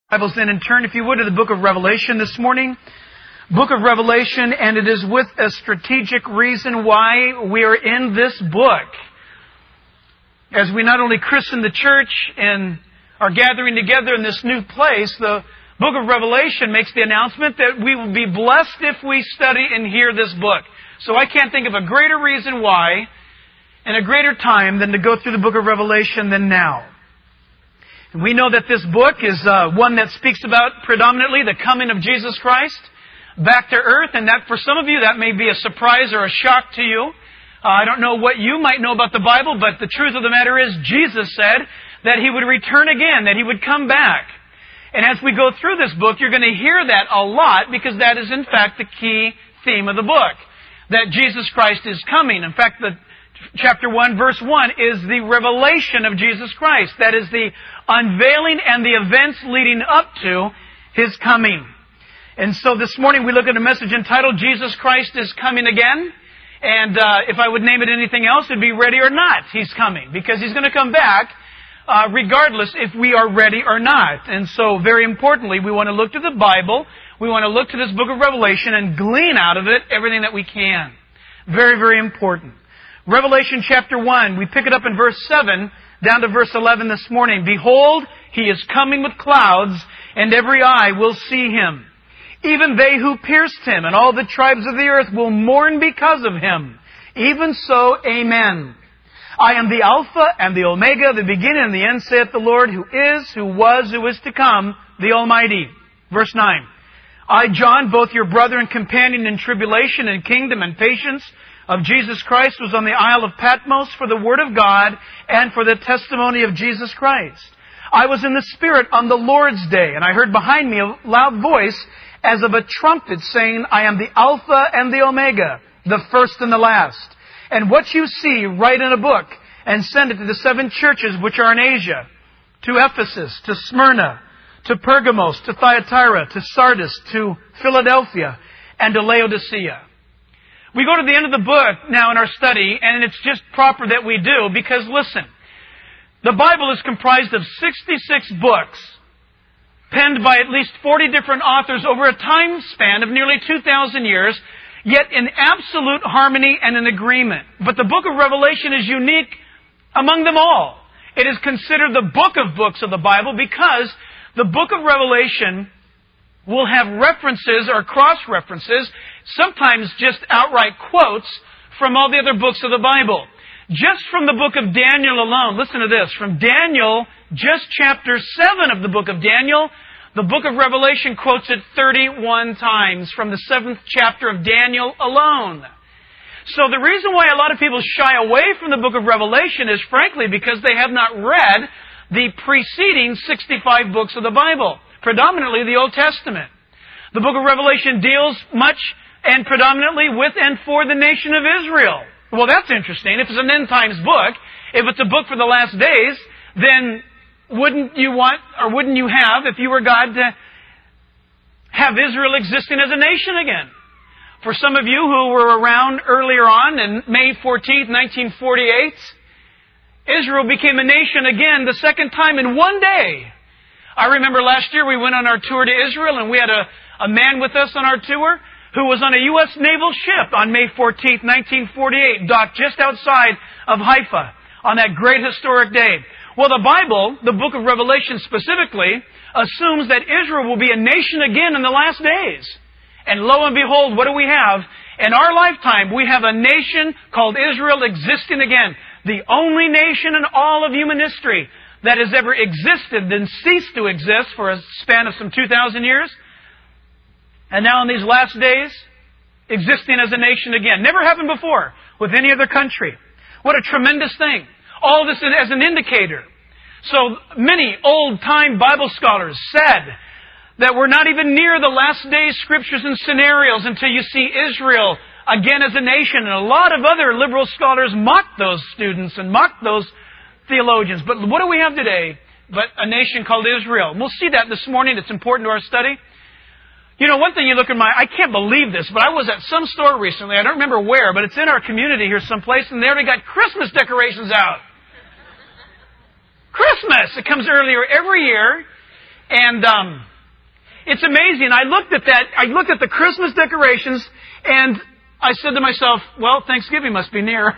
Bibles in and turn, if you would, to the book of Revelation this morning. Book of Revelation, and it is with a strategic reason why we are in this book. As we not only christen the church and are gathering together in this new place, the book of Revelation makes the announcement that we will be blessed if we study and hear this book. So I can't think of a greater reason why and a greater time than to go through the book of Revelation than now. And we know that this book is one that speaks about predominantly the coming of Jesus Christ back to earth, and that for some of you that may be a surprise or a shock to you. I don't know what you might know about the Bible, but the truth of the matter is Jesus said that He would return again, that He would come back. And as we go through this book, you're going to hear that a lot because that is in fact the key theme of the book, that Jesus Christ is coming. In fact, Chapter 1, verse 1 is the revelation of Jesus Christ. That is the unveiling and the events leading up to His coming. And so this morning we look at a message entitled, Jesus Christ is Coming Again. And if I would name it anything else, it'd be Ready or Not. He's coming. Because He's going to come back regardless if we are ready or not. And so very importantly, we want to look to the Bible. We want to look to this book of Revelation and glean out of it everything that we can. Very, very important. Revelation chapter 1, we pick it up in verse 7 down to verse 11 this morning. Behold, He is coming with clouds, and every eye will see Him. Even they who pierced Him, and all the tribes of the earth will mourn because of Him. Even so, Amen. I am the Alpha and the Omega, the beginning and the end, saith the Lord, who is, who was, who is to come, the Almighty. Verse 9. I, John, both your brother and companion in tribulation and kingdom and patience of Jesus Christ, was on the Isle of Patmos for the Word of God and for the testimony of Jesus Christ. I was in the Spirit on the Lord's day, and I heard behind me a loud voice as of a trumpet saying, I am the Alpha and the Omega, the first and the last. And what you see, write in a book, and send it to the 7 churches which are in Asia, to Ephesus, to Smyrna, to Pergamos, to Thyatira, to Sardis, to Philadelphia, and to Laodicea. We go to the end of the book now in our study, and it's just proper that we do, because listen, the Bible is comprised of 66 books, penned by at least 40 different authors over a time span of nearly 2,000 years, yet in absolute harmony and in agreement. But the book of Revelation is unique among them all. It is considered the book of books of the Bible because the book of Revelation will have references or cross-references, sometimes just outright quotes from all the other books of the Bible. Just from the book of Daniel alone, listen to this, from Daniel, just chapter 7 of the book of Daniel, the book of Revelation quotes it 31 times from the 7th chapter of Daniel alone. So the reason why a lot of people shy away from the book of Revelation is frankly because they have not read the preceding 65 books of the Bible, predominantly the Old Testament. The book of Revelation deals much and predominantly with and for the nation of Israel. Well, that's interesting. If it's an end times book, if it's a book for the last days, then wouldn't you have, if you were God, to have Israel existing as a nation again? For some of you who were around earlier on, in May 14th, 1948, Israel became a nation again the second time in one day. I remember last year we went on our tour to Israel, and we had a man with us on our tour who was on a U.S. naval ship on May 14th, 1948, docked just outside of Haifa on that great historic day. Well, the Bible, the book of Revelation specifically, assumes that Israel will be a nation again in the last days. And lo and behold, what do we have? In our lifetime, we have a nation called Israel existing again. The only nation in all of human history that has ever existed and ceased to exist for a span of some 2,000 years. And now in these last days, existing as a nation again. Never happened before with any other country. What a tremendous thing. All this as an indicator. So many old-time Bible scholars said that we're not even near the last days scriptures and scenarios until you see Israel again as a nation. And a lot of other liberal scholars mocked those students and mocked those theologians. But what do we have today but a nation called Israel? We'll see that this morning. It's important to our study. You know, one thing you look at I can't believe this, but I was at some store recently, I don't remember where, but it's in our community here someplace, and they already got Christmas decorations out. Christmas! It comes earlier every year, And it's amazing. I looked at that. I looked at the Christmas decorations, and I said to myself, well, Thanksgiving must be near.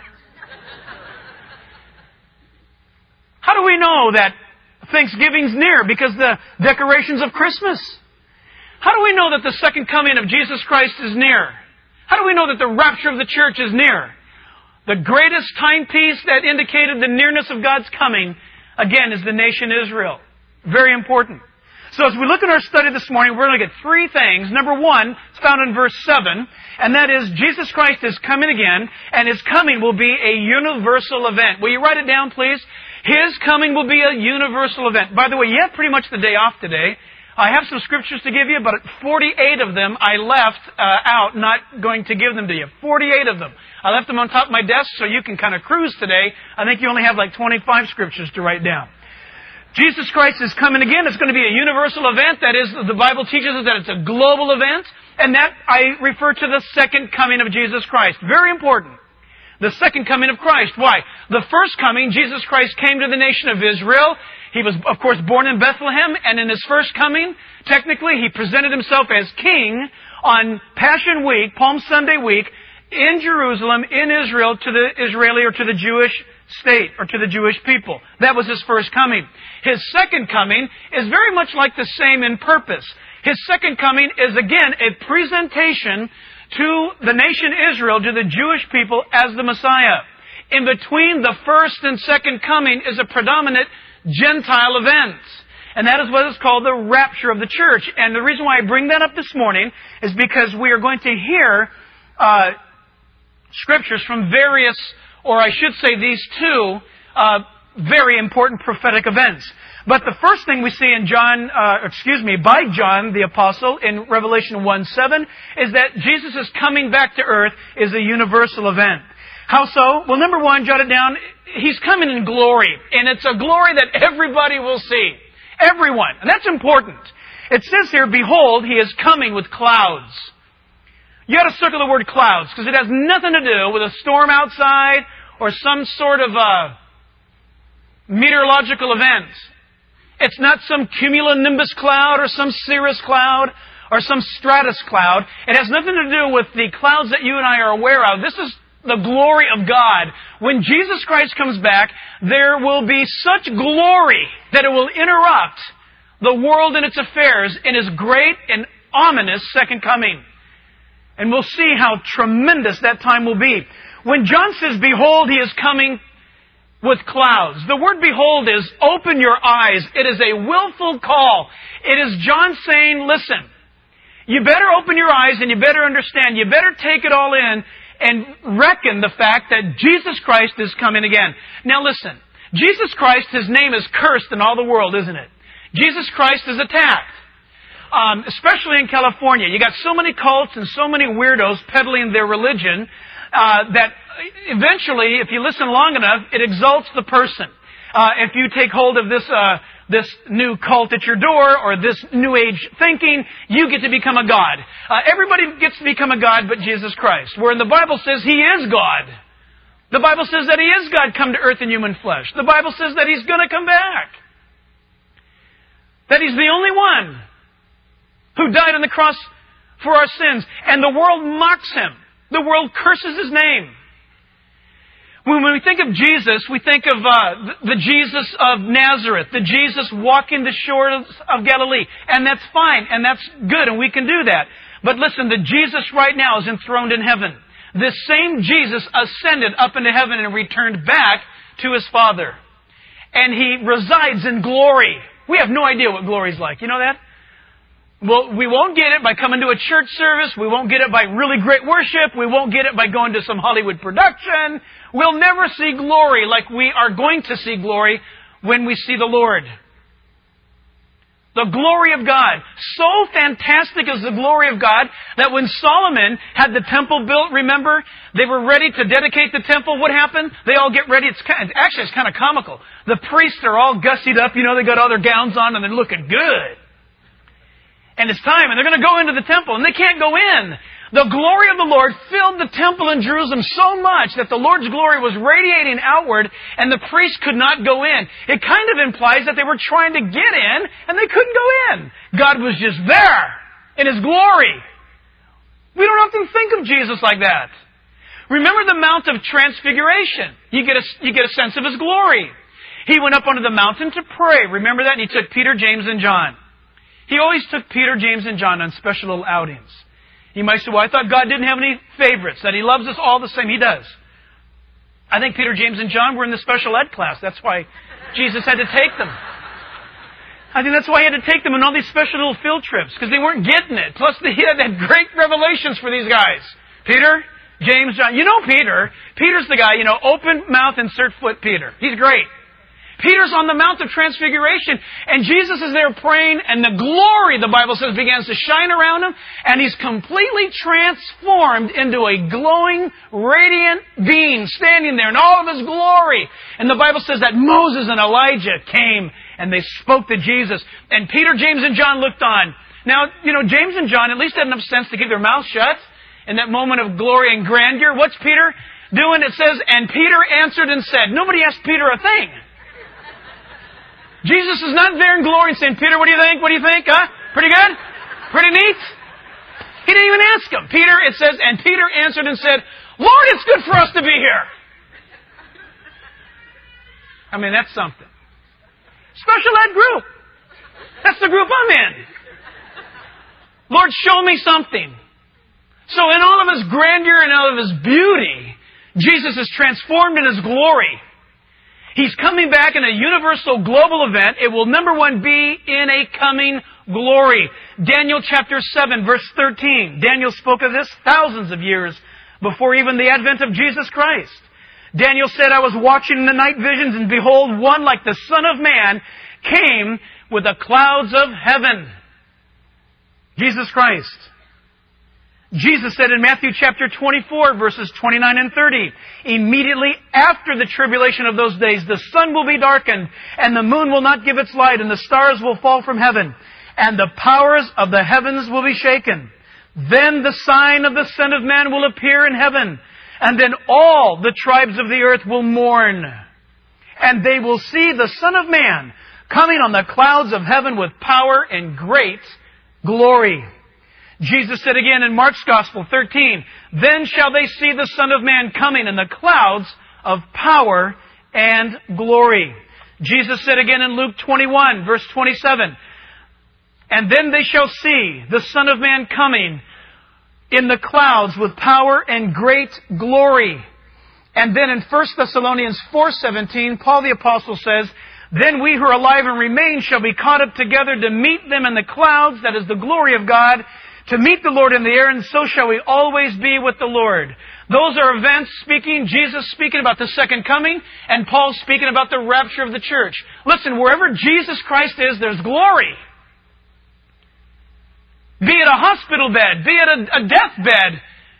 How do we know that Thanksgiving's near? Because the decorations of Christmas. How do we know that the second coming of Jesus Christ is near? How do we know that the rapture of the church is near? The greatest timepiece that indicated the nearness of God's coming, again, is the nation Israel. Very important. So as we look at our study this morning, we're going to look at three things. Number one, it's found in verse 7, and that is Jesus Christ is coming again, and His coming will be a universal event. Will you write it down, please? His coming will be a universal event. By the way, you have pretty much the day off today. I have some scriptures to give you, but 48 of them I left out, not going to give them to you. 48 of them. I left them on top of my desk so you can kind of cruise today. I think you only have like 25 scriptures to write down. Jesus Christ is coming again. It's going to be a universal event. That is, the Bible teaches us that it's a global event. And that I refer to the second coming of Jesus Christ. Very important. The second coming of Christ. Why? The first coming, Jesus Christ came to the nation of Israel. He was, of course, born in Bethlehem, and in His first coming, technically, He presented Himself as King on Passion Week, Palm Sunday week, in Jerusalem, in Israel, to the Israeli or to the Jewish state, or to the Jewish people. That was His first coming. His second coming is very much like the same in purpose. His second coming is, again, a presentation to the nation Israel, to the Jewish people, as the Messiah. In between the first and second coming is a predominant Gentile event. And that is what is called the rapture of the church. And the reason why I bring that up this morning is because we are going to hear scriptures from various, or I should say these two, very important prophetic events. But the first thing we see in by John the Apostle in Revelation 1:7 is that Jesus is coming back to earth is a universal event. How so? Well, number one, jot it down, He's coming in glory. And it's a glory that everybody will see. Everyone. And that's important. It says here, behold, He is coming with clouds. You got to circle the word clouds, because it has nothing to do with a storm outside or some sort of meteorological event. It's not some cumulonimbus cloud or some cirrus cloud or some stratus cloud. It has nothing to do with the clouds that you and I are aware of. This is the glory of God. When Jesus Christ comes back, there will be such glory that it will interrupt the world and its affairs in His great and ominous second coming. And we'll see how tremendous that time will be. When John says, behold, He is coming with clouds, the word behold is open your eyes. It is a willful call. It is John saying, listen, you better open your eyes and you better understand. You better take it all in and reckon the fact that Jesus Christ is coming again. Now listen, Jesus Christ, His name is cursed in all the world, isn't it? Jesus Christ is attacked. Especially in California. You got so many cults and so many weirdos peddling their religion that eventually, if you listen long enough, it exalts the person. If you take hold of this new cult at your door or this new age thinking, you get to become a god. Everybody gets to become a god but Jesus Christ. Where the Bible says He is God. The Bible says that He is God come to earth in human flesh. The Bible says that He's going to come back. That He's the only one who died on the cross for our sins. And the world mocks Him. The world curses His name. When we think of Jesus, we think of the Jesus of Nazareth, the Jesus walking the shores of Galilee. And that's fine, and that's good, and we can do that. But listen, the Jesus right now is enthroned in heaven. This same Jesus ascended up into heaven and returned back to His Father. And He resides in glory. We have no idea what glory is like. You know that? Well, we won't get it by coming to a church service. We won't get it by really great worship. We won't get it by going to some Hollywood production. We'll never see glory like we are going to see glory when we see the Lord. The glory of God. So fantastic is the glory of God that when Solomon had the temple built, remember, they were ready to dedicate the temple. What happened? They all get ready. It's kind of comical. The priests are all gussied up. You know, they got all their gowns on and they're looking good. And it's time, and they're going to go into the temple, and they can't go in. The glory of the Lord filled the temple in Jerusalem so much that the Lord's glory was radiating outward and the priests could not go in. It kind of implies that they were trying to get in and they couldn't go in. God was just there in His glory. We don't often think of Jesus like that. Remember the Mount of Transfiguration. You get a sense of His glory. He went up onto the mountain to pray. Remember that? And He took Peter, James, and John. He always took Peter, James, and John on special little outings. You might say, well, I thought God didn't have any favorites, that He loves us all the same. He does. I think Peter, James, and John were in the special ed class. That's why Jesus had to take them. I think that's why He had to take them on all these special little field trips, because they weren't getting it. Plus, He had great revelations for these guys. Peter, James, John. You know Peter. Peter's the guy, open mouth, insert foot Peter. He's great. Peter's on the Mount of Transfiguration, and Jesus is there praying, and the glory, the Bible says, begins to shine around Him, and He's completely transformed into a glowing, radiant being standing there in all of His glory. And the Bible says that Moses and Elijah came, and they spoke to Jesus, and Peter, James, and John looked on. Now, James and John at least had enough sense to keep their mouths shut in that moment of glory and grandeur. What's Peter doing? It says, and Peter answered and said. Nobody asked Peter a thing. Jesus is not there in glory and saying, Peter, what do you think? What do you think? Huh? Pretty good? Pretty neat? He didn't even ask him. Peter, it says, and Peter answered and said, Lord, it's good for us to be here. I mean, that's something. Special ed group. That's the group I'm in. Lord, show me something. So in all of His grandeur and all of His beauty, Jesus is transformed in His glory. He's coming back in a universal global event. It will, number one, be in a coming glory. Daniel chapter 7, verse 13. Daniel spoke of this thousands of years before even the advent of Jesus Christ. Daniel said, I was watching in the night visions, and behold, one like the Son of Man came with the clouds of heaven. Jesus Christ. Jesus said in Matthew chapter 24, verses 29 and 30, immediately after the tribulation of those days, the sun will be darkened, and the moon will not give its light, and the stars will fall from heaven, and the powers of the heavens will be shaken. Then the sign of the Son of Man will appear in heaven, and then all the tribes of the earth will mourn, and they will see the Son of Man coming on the clouds of heaven with power and great glory. Jesus said again in Mark's Gospel 13, then shall they see the Son of Man coming in the clouds of power and glory. Jesus said again in Luke 21, verse 27, and then they shall see the Son of Man coming in the clouds with power and great glory. And then in 1 Thessalonians 4:17, Paul the Apostle says, then we who are alive and remain shall be caught up together to meet them in the clouds, that is the glory of God, to meet the Lord in the air, and so shall we always be with the Lord. Those are events speaking, Jesus speaking about the second coming, and Paul speaking about the rapture of the church. Listen, wherever Jesus Christ is, there's glory. Be it a hospital bed, be it a deathbed,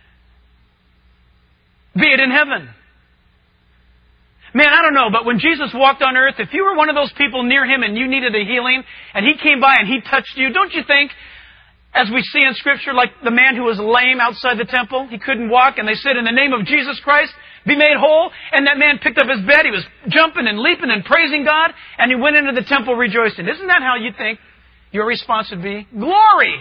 be it in heaven. Man, I don't know, but when Jesus walked on earth, if you were one of those people near Him and you needed a healing, and He came by and He touched you, don't you think, as we see in Scripture, like the man who was lame outside the temple, he couldn't walk, and they said, in the name of Jesus Christ, be made whole, and that man picked up his bed, he was jumping and leaping and praising God, and he went into the temple rejoicing. Isn't that how you think your response would be? Glory!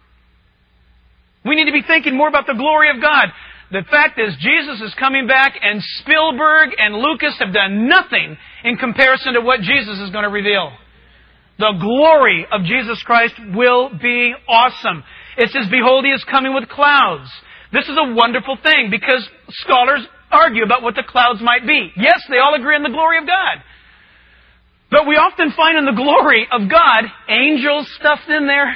We need to be thinking more about the glory of God. The fact is, Jesus is coming back, and Spielberg and Lucas have done nothing in comparison to what Jesus is going to reveal. The glory of Jesus Christ will be awesome. It says, behold, He is coming with clouds. This is a wonderful thing, because scholars argue about what the clouds might be. Yes, they all agree on the glory of God. But we often find in the glory of God, angels stuffed in there.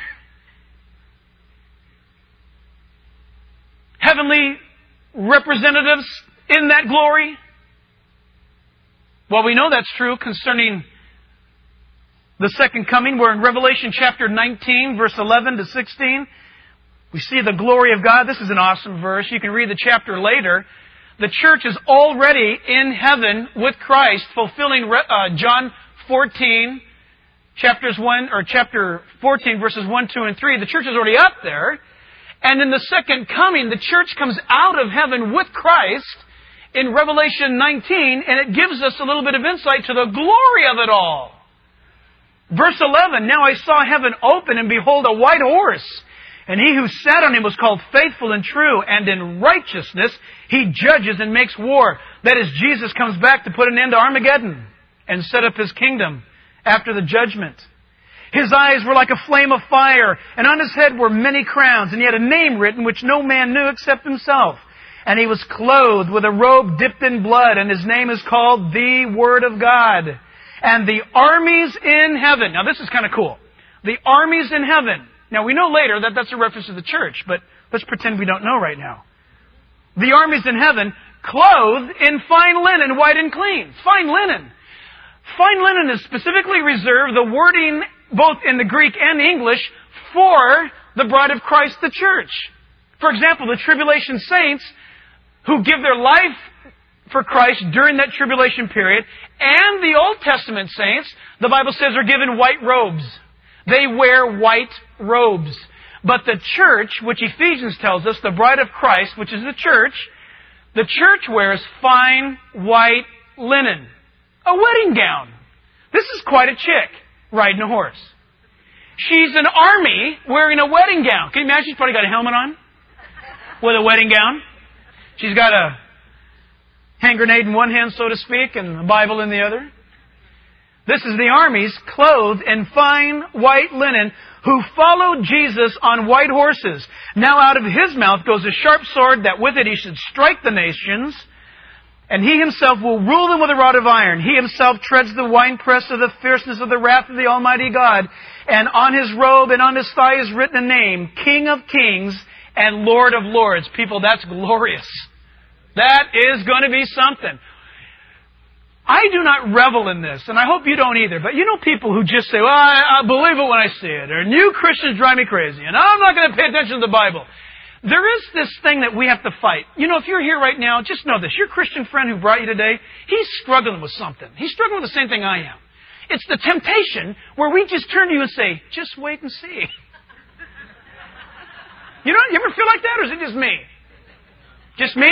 Heavenly representatives in that glory. Well, we know that's true concerning the second coming. We're in Revelation chapter 19, verse 11 to 16. We see the glory of God. This is an awesome verse. You can read the chapter later. The church is already in heaven with Christ, fulfilling John 14, chapter 14, verses 1, 2, and 3. The church is already up there. And in the second coming, the church comes out of heaven with Christ in Revelation 19, and it gives us a little bit of insight to the glory of it all. Verse 11, now I saw heaven open, and behold, a white horse. And he who sat on him was called Faithful and True, and in righteousness he judges and makes war. That is, Jesus comes back to put an end to Armageddon and set up His kingdom after the judgment. His eyes were like a flame of fire, and on His head were many crowns, and He had a name written which no man knew except Himself. And He was clothed with a robe dipped in blood, and His name is called the Word of God. And the armies in heaven. Now this is kind of cool. The armies in heaven. Now we know later that that's a reference to the church, but let's pretend we don't know right now. The armies in heaven, clothed in fine linen, white and clean. Fine linen. Fine linen is specifically reserved, the wording both in the Greek and English, for the bride of Christ, the church. For example, the tribulation saints who give their life for Christ during that tribulation period, and the Old Testament saints, the Bible says, are given white robes. They wear white robes. But the church, which Ephesians tells us, the bride of Christ, which is the church wears fine white linen. A wedding gown. This is quite a chick riding a horse. She's an army wearing a wedding gown. Can you imagine? She's probably got a helmet on with a wedding gown. She's got a hand grenade in one hand, so to speak, and a Bible in the other. This is the armies clothed in fine white linen who followed Jesus on white horses. Now out of His mouth goes a sharp sword that with it He should strike the nations. And He Himself will rule them with a rod of iron. He Himself treads the winepress of the fierceness of the wrath of the Almighty God. And on His robe and on His thigh is written a name, King of Kings and Lord of Lords. People, that's glorious. That is going to be something. I do not revel in this, and I hope you don't either. But you know people who just say, well, I believe it when I see it. Or new Christians drive me crazy, and I'm not going to pay attention to the Bible. There is this thing that we have to fight. You know, if you're here right now, just know this. Your Christian friend who brought you today, he's struggling with something. He's struggling with the same thing I am. It's the temptation where we just turn to you and say, just wait and see. You ever feel like that, or is it just me? Just me?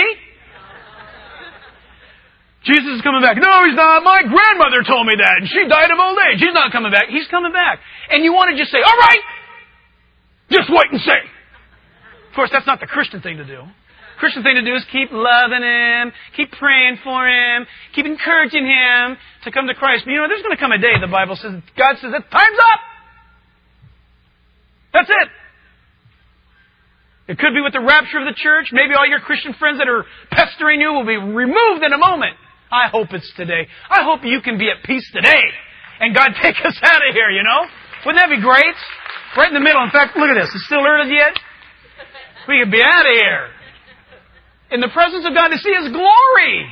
Jesus is coming back. No, He's not. My grandmother told me that, and she died of old age. He's not coming back. He's coming back. And you want to just say, all right, just wait and see. Of course, that's not the Christian thing to do. Christian thing to do is keep loving Him, keep praying for Him, keep encouraging Him to come to Christ. But you know, there's going to come a day, the Bible says, God says, time's up. That's it. It could be with the rapture of the church. Maybe all your Christian friends that are pestering you will be removed in a moment. I hope it's today. I hope you can be at peace today. And God take us out of here, you know? Wouldn't that be great? Right in the middle. In fact, look at this. It's still early yet. We could be out of here. In the presence of God to see His glory.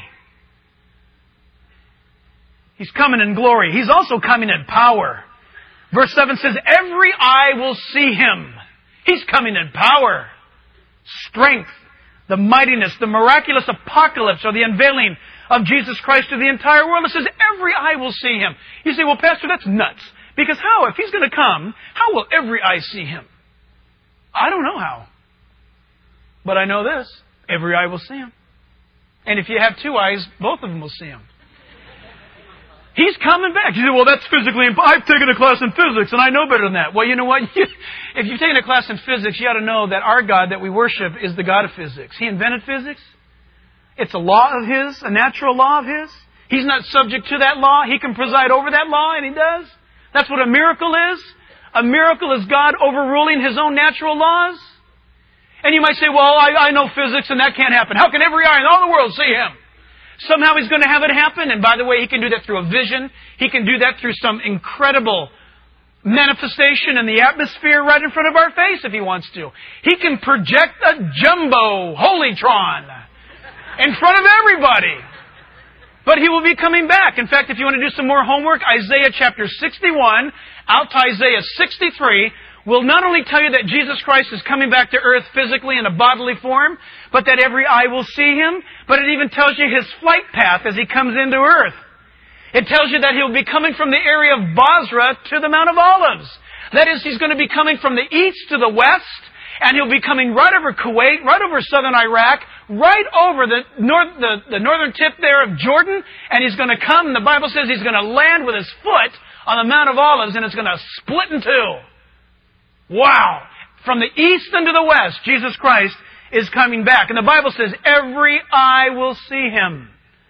He's coming in glory. He's also coming in power. Verse 7 says, every eye will see Him. He's coming in power. Strength. The mightiness. The miraculous apocalypse or the unveiling of Jesus Christ to the entire world. It says every eye will see Him. You say, well, Pastor, that's nuts. Because how? If He's going to come, how will every eye see Him? I don't know how. But I know this. Every eye will see Him. And if you have two eyes, both of them will see Him. He's coming back. You say, well, that's physically impossible. I've taken a class in physics and I know better than that. Well, you know what? If you've taken a class in physics, you ought to know that our God that we worship is the God of physics. He invented physics. It's a law of His, a natural law of His. He's not subject to that law. He can preside over that law, and He does. That's what a miracle is. A miracle is God overruling His own natural laws. And you might say, well, I know physics and that can't happen. How can every eye in all the world see Him? Somehow He's going to have it happen. And by the way, He can do that through a vision. He can do that through some incredible manifestation in the atmosphere right in front of our face if He wants to. He can project a jumbo Holytron in front of everybody. But He will be coming back. In fact, if you want to do some more homework, Isaiah chapter 61 out to Isaiah 63 will not only tell you that Jesus Christ is coming back to earth physically in a bodily form, but that every eye will see Him, but it even tells you His flight path as He comes into earth. It tells you that He'll be coming from the area of Bozrah to the Mount of Olives. That is, He's going to be coming from the east to the west, And He'll be coming right over Kuwait, right over southern Iraq, right over the northern tip there of Jordan. And He's going to come, and the Bible says He's going to land with His foot on the Mount of Olives, and it's going to split in two. Wow! From the east and to the west, Jesus Christ is coming back. And the Bible says, every eye will see Him.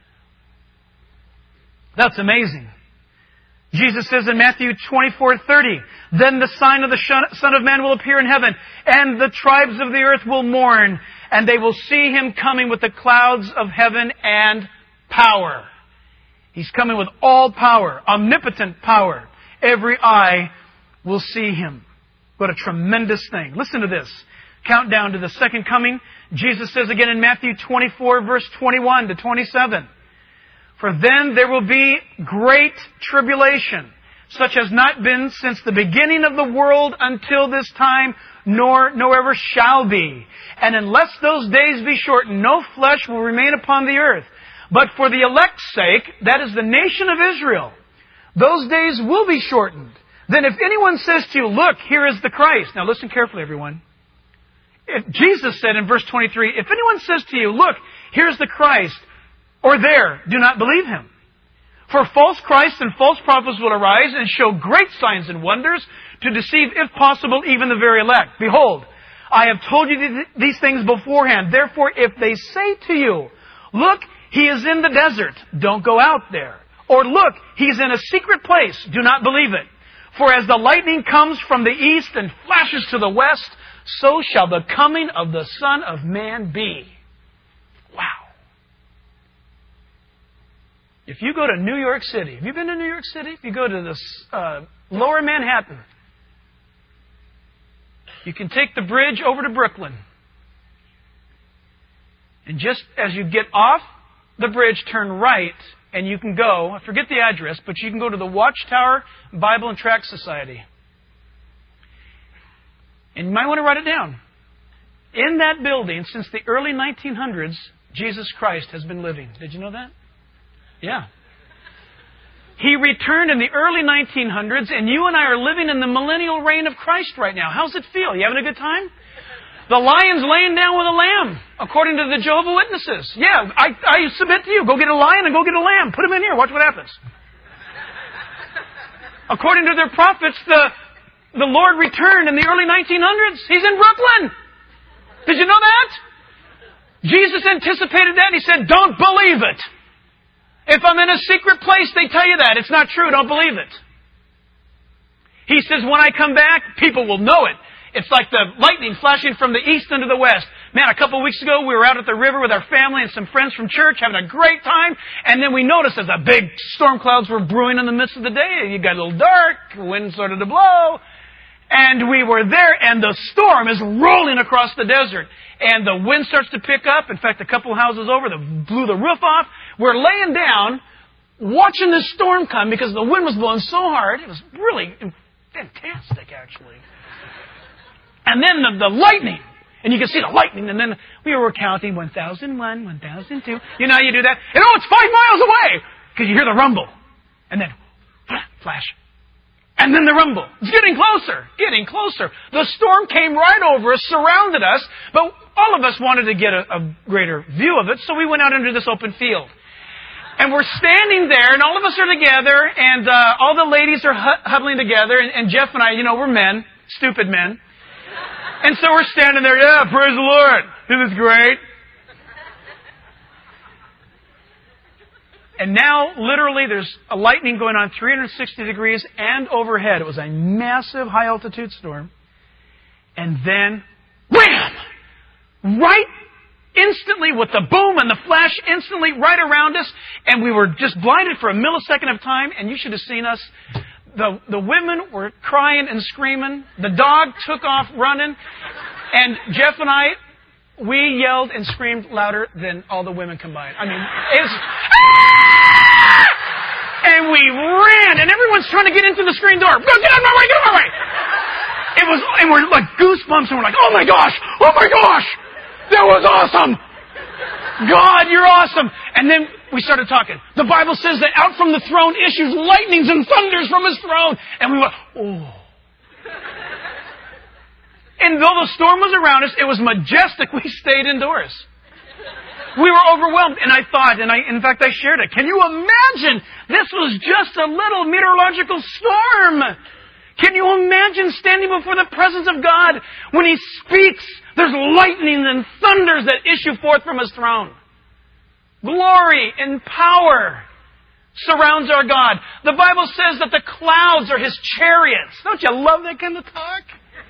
That's amazing. Jesus says in Matthew 24:30, then the sign of the Son of Man will appear in heaven, and the tribes of the earth will mourn, and they will see Him coming with the clouds of heaven and power. He's coming with all power, omnipotent power. Every eye will see Him. What a tremendous thing. Listen to this. Countdown to the second coming. Jesus says again in Matthew 24, verse 21 to 27, for then there will be great tribulation, such as not been since the beginning of the world until this time, nor ever shall be. And unless those days be shortened, no flesh will remain upon the earth. But for the elect's sake, that is the nation of Israel, those days will be shortened. Then if anyone says to you, look, here is the Christ. Now listen carefully, everyone. If Jesus said in verse 23, if anyone says to you, look, here's the Christ, or there, do not believe him. For false Christs and false prophets will arise and show great signs and wonders to deceive, if possible, even the very elect. Behold, I have told you these things beforehand. Therefore, if they say to you, look, He is in the desert, don't go out there. Or look, He's in a secret place, do not believe it. For as the lightning comes from the east and flashes to the west, so shall the coming of the Son of Man be. Wow. If you go to New York City, have you been to New York City? If you go to this lower Manhattan, you can take the bridge over to Brooklyn. And just as you get off the bridge, turn right, and you can go, I forget the address, but you can go to the Watchtower Bible and Tract Society. And you might want to write it down. In that building, since the early 1900s, Jesus Christ has been living. Did you know that? Yeah. He returned in the early 1900s, and you and I are living in the millennial reign of Christ right now. How's it feel? You having a good time? The lion's laying down with a lamb, according to the Jehovah's Witnesses. Yeah, I submit to you. Go get a lion and go get a lamb. Put them in here. Watch what happens. According to their prophets, the Lord returned in the early 1900s. He's in Brooklyn. Did you know that? Jesus anticipated that. He said, don't believe it. If I'm in a secret place, they tell you that. It's not true. Don't believe it. He says, when I come back, people will know it. It's like the lightning flashing from the east into the west. Man, a couple of weeks ago, we were out at the river with our family and some friends from church having a great time. And then we noticed as the big storm clouds were brewing in the midst of the day. It got a little dark. The wind started to blow. And we were there, and the storm is rolling across the desert. And the wind starts to pick up. In fact, a couple of houses over, they blew the roof off. We're laying down, watching this storm come because the wind was blowing so hard. It was really fantastic, actually. And then the lightning. And you can see the lightning. And then we were counting 1001, 1002. You know how you do that? And it's 5 miles away. Because you hear the rumble. And then flash. And then the rumble. It's getting closer. Getting closer. The storm came right over us, surrounded us. But all of us wanted to get a greater view of it. So we went out into this open field. And we're standing there. And all of us are together. And all the ladies are huddling together. And Jeff and I, we're men. Stupid men. And so we're standing there, yeah, praise the Lord. Isn't this great? And now, literally, there's a lightning going on 360 degrees and overhead. It was a massive high-altitude storm. And then, wham! Right instantly, with the boom and the flash instantly right around us. And we were just blinded for a millisecond of time. And you should have seen us. The women were crying and screaming. The dog took off running. And Jeff and I, we yelled and screamed louder than all the women combined. I mean, it's... And we ran, and everyone's trying to get into the screen door. Go, get out of my way, get out of my way! It was, and we're like goosebumps, and we're like, oh my gosh! That was awesome! God, you're awesome! And then we started talking. The Bible says that out from the throne issues lightnings and thunders from His throne. And we went, oh. And though the storm was around us, it was majestic. We stayed indoors. We were overwhelmed. And I thought, in fact, I shared it. Can you imagine? This was just a little meteorological storm. Can you imagine standing before the presence of God when He speaks? There's lightnings and thunders that issue forth from His throne. Glory and power surrounds our God. The Bible says that the clouds are His chariots. Don't you love that kind of talk?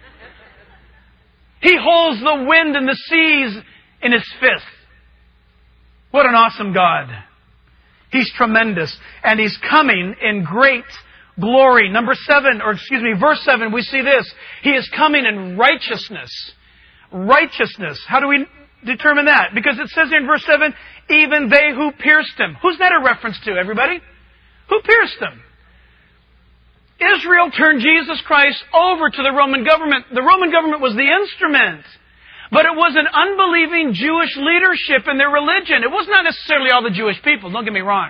He holds the wind and the seas in His fist. What an awesome God. He's tremendous. And He's coming in great glory. Verse 7, we see this. He is coming in righteousness. Righteousness. How do we determine that? Because it says in verse 7, even they who pierced Him. Who's that a reference to, everybody? Who pierced Him? Israel turned Jesus Christ over to the Roman government. The Roman government was the instrument. But it was an unbelieving Jewish leadership in their religion. It was not necessarily all the Jewish people, don't get me wrong.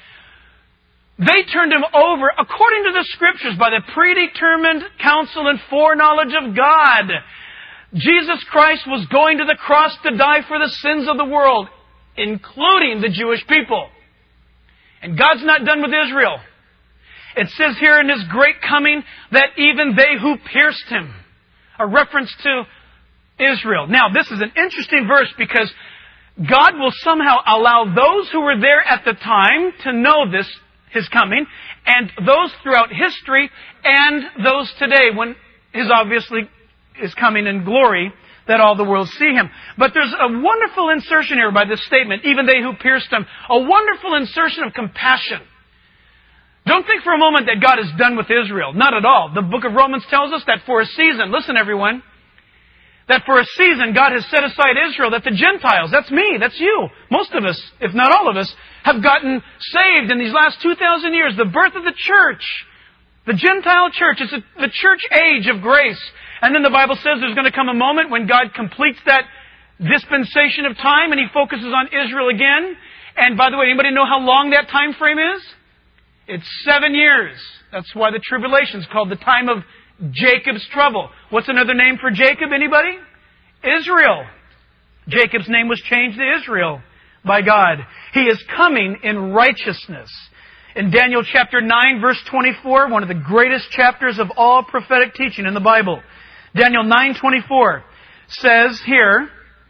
They turned Him over, according to the Scriptures, by the predetermined counsel and foreknowledge of God. Jesus Christ was going to the cross to die for the sins of the world, including the Jewish people. And God's not done with Israel. It says here in His great coming that even they who pierced Him, a reference to Israel. Now, this is an interesting verse because God will somehow allow those who were there at the time to know this, His coming, and those throughout history, and those today when His obviously is coming in glory, that all the world see Him. But there's a wonderful insertion here by this statement, even they who pierced Him, a wonderful insertion of compassion. Don't think for a moment that God is done with Israel. Not at all. The book of Romans tells us that for a season, listen everyone, that for a season God has set aside Israel, that the Gentiles, that's me, that's you, most of us, if not all of us, have gotten saved in these last 2,000 years. The birth of the church, the Gentile church, it's the church age of grace. And then the Bible says there's going to come a moment when God completes that dispensation of time and He focuses on Israel again. And by the way, anybody know how long that time frame is? It's 7 years. That's why the tribulation is called the time of Jacob's trouble. What's another name for Jacob? Anybody? Israel. Jacob's name was changed to Israel by God. He is coming in righteousness. In Daniel chapter 9, verse 24, one of the greatest chapters of all prophetic teaching in the Bible, Daniel 9:24 says here,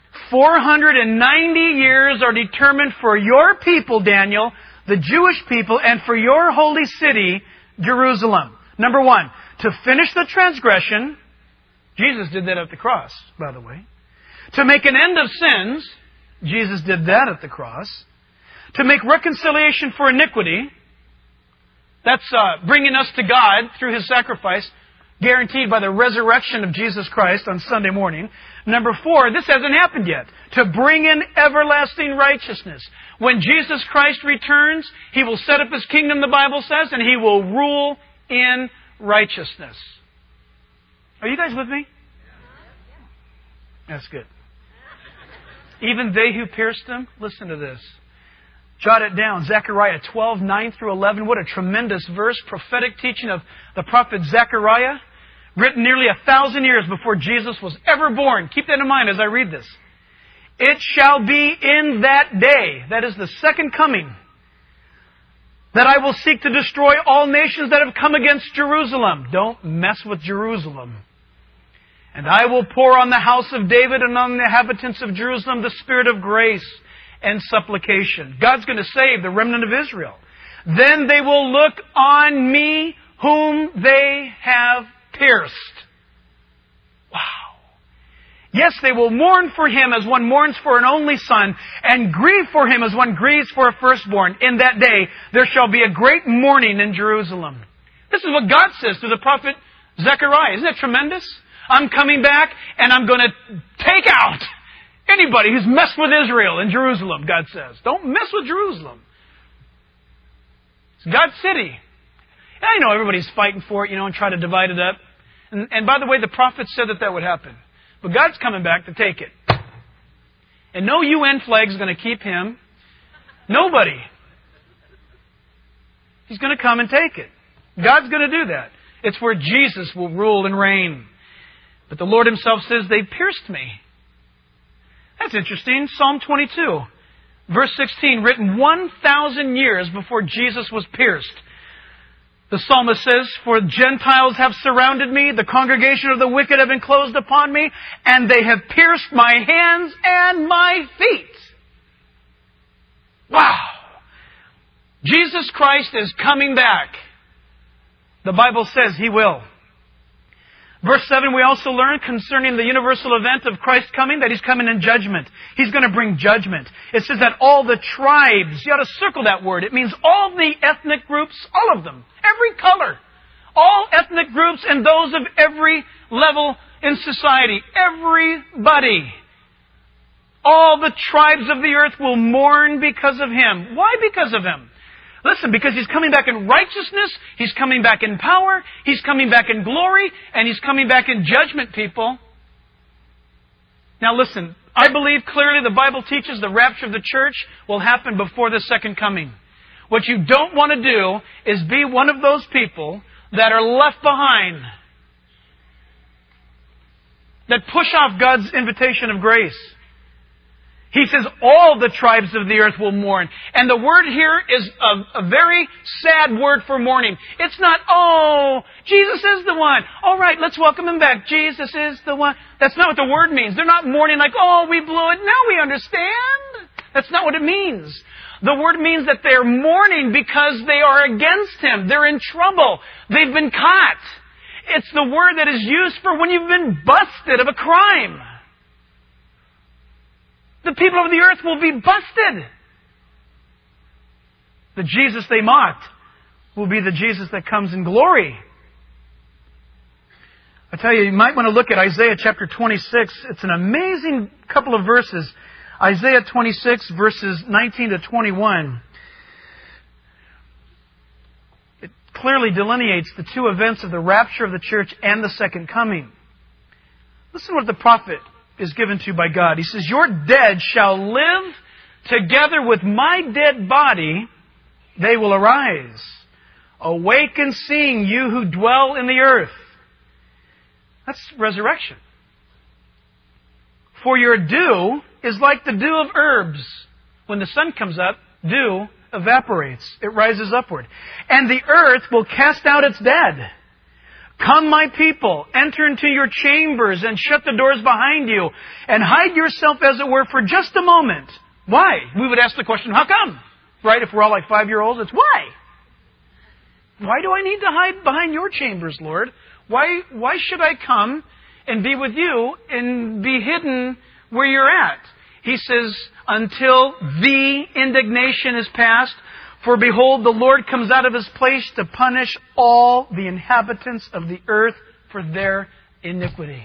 490 years are determined for your people, Daniel, the Jewish people, and for your holy city, Jerusalem. Number one, to finish the transgression. Jesus did that at the cross, by the way. To make an end of sins. Jesus did that at the cross. To make reconciliation for iniquity. That's bringing us to God through His sacrifice, guaranteed by the resurrection of Jesus Christ on Sunday morning. Number 4, this hasn't happened yet. To bring in everlasting righteousness. When Jesus Christ returns, He will set up His kingdom, the Bible says, and He will rule in righteousness. Are you guys with me? That's good. Even they who pierced Him, listen to this. Jot it down. Zechariah 12, 9 through 11. What a tremendous verse. Prophetic teaching of the prophet Zechariah. Written nearly 1,000 years before Jesus was ever born. Keep that in mind as I read this. It shall be in that day, that is the second coming, that I will seek to destroy all nations that have come against Jerusalem. Don't mess with Jerusalem. And I will pour on the house of David and on the inhabitants of Jerusalem the spirit of grace and supplication. God's going to save the remnant of Israel. Then they will look on me whom they have pierced. Wow. Yes, they will mourn for Him as one mourns for an only son, and grieve for Him as one grieves for a firstborn. In that day there shall be a great mourning in Jerusalem. This is what God says to the prophet Zechariah. Isn't that tremendous? I'm coming back and I'm going to take out anybody who's messed with Israel in Jerusalem, God says. Don't mess with Jerusalem. It's God's city. And I know everybody's fighting for it, and try to divide it up. And by the way, the prophet said that would happen. But God's coming back to take it. And no UN flag is going to keep Him. Nobody. He's going to come and take it. God's going to do that. It's where Jesus will rule and reign. But the Lord Himself says, they pierced me. That's interesting. Psalm 22, verse 16, written 1,000 years before Jesus was pierced. The psalmist says, for Gentiles have surrounded me, the congregation of the wicked have enclosed upon me, and they have pierced my hands and my feet. Wow! Jesus Christ is coming back. The Bible says He will. Verse 7, we also learn concerning the universal event of Christ coming, that He's coming in judgment. He's going to bring judgment. It says that all the tribes, you ought to circle that word. It means all the ethnic groups, all of them, every color, all ethnic groups and those of every level in society, everybody. All the tribes of the earth will mourn because of Him. Why because of Him? Listen, because He's coming back in righteousness, He's coming back in power, He's coming back in glory, and He's coming back in judgment, people. Now listen, I believe clearly the Bible teaches the rapture of the church will happen before the second coming. What you don't want to do is be one of those people that are left behind, that push off God's invitation of grace. He says all the tribes of the earth will mourn. And the word here is a very sad word for mourning. It's not, oh, Jesus is the one. All right, let's welcome Him back. Jesus is the one. That's not what the word means. They're not mourning like, oh, we blew it. Now we understand. That's not what it means. The word means that they're mourning because they are against Him. They're in trouble. They've been caught. It's the word that is used for when you've been busted of a crime. The people of the earth will be busted. The Jesus they mocked will be the Jesus that comes in glory. I tell you, you might want to look at Isaiah chapter 26. It's an amazing couple of verses. Isaiah 26, verses 19 to 21. It clearly delineates the two events of the rapture of the church and the second coming. Listen to what the prophet is given to by God. He says, your dead shall live together with my dead body, they will arise. Awake and sing, you who dwell in the earth. That's resurrection. For your dew is like the dew of herbs. When the sun comes up, dew evaporates. It rises upward. And the earth will cast out its dead. Come, my people, enter into your chambers and shut the doors behind you and hide yourself, as it were, for just a moment. Why? We would ask the question, how come? Right? If we're all like 5-year-olds, it's why? Why do I need to hide behind your chambers, Lord? Why should I come and be with you and be hidden where you're at? He says, until the indignation is past. For behold, the Lord comes out of His place to punish all the inhabitants of the earth for their iniquity.